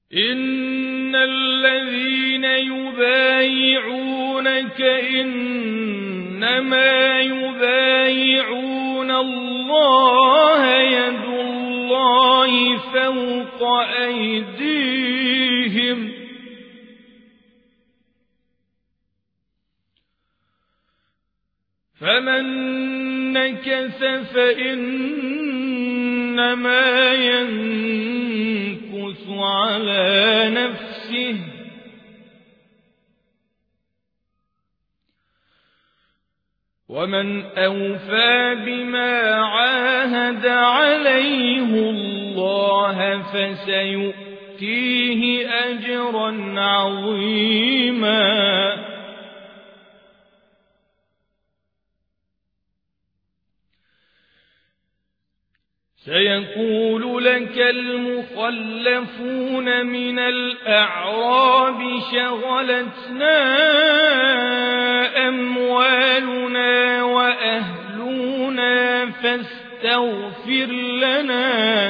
إن الذين يبايعونك إنما يبايعون الله يد الله فوق أيديهم فمن نكث فإنما ينكث على نفسه ومن أوفى بما عاهد عليه الله فسيؤتيه أجرا عظيما سيقول لك المخلفون من الأعراب شغلتنا أموالنا وأهلنا فاستغفر لنا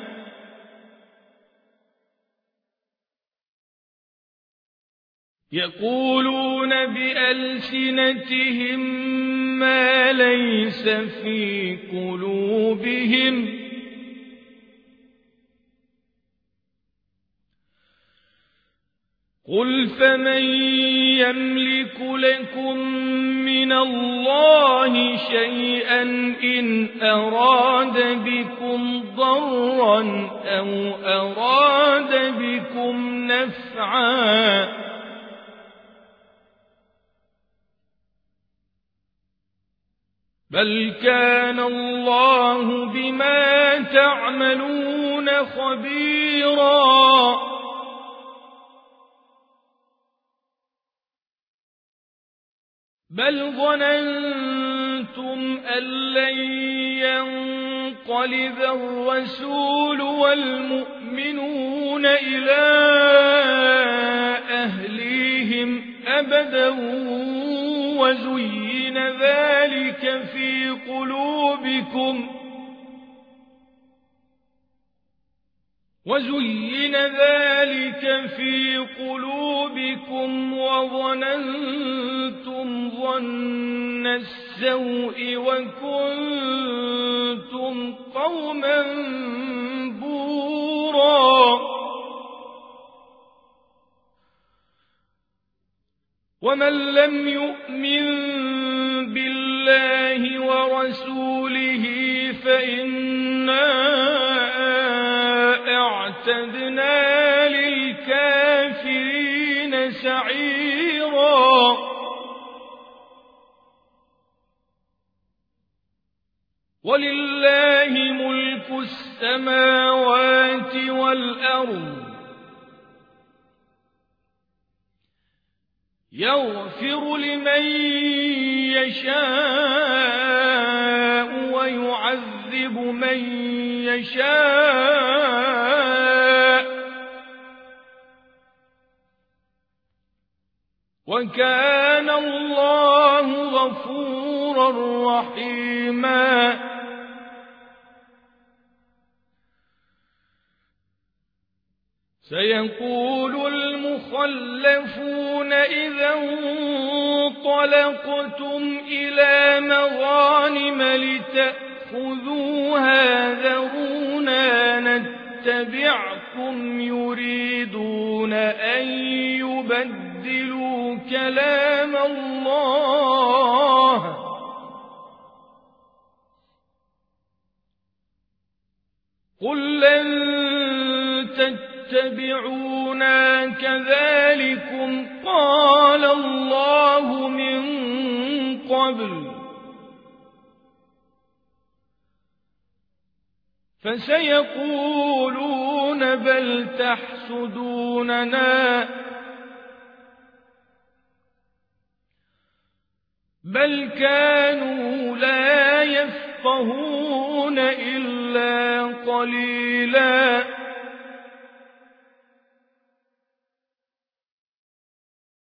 يقولون بألسنتهم ما ليس في قلوبهم قل فمن يملك لكم من الله شيئا إن أراد بكم ضرا أو أراد بكم نفعا بل كان الله بما تعملون خبيرا بل ظننتم أن لن ينقلب الرسول والمؤمنون إلى أهليهم أبدا وزين ذلك في قلوبكم وظننتم ظن السوء وكنتم قوما بورا ومن لم يؤمن بالله ورسوله فإنا أعتدنا للكافرين سعيرا ولله ملك السماوات والأرض يغفر لمن يشاء ويعذب من يشاء وكان الله غفورا رحيما سيقول المخلفون إذا انطلقتم إلى مغانم لتأخذوها ذرونا نتبعكم يريدون أن يبدلوا كلام الله قل لن تتبعونا كذلكم قال الله من قبل فسيقولون بل تحسدوننا بل كانوا لا يفقهون إلا قليلا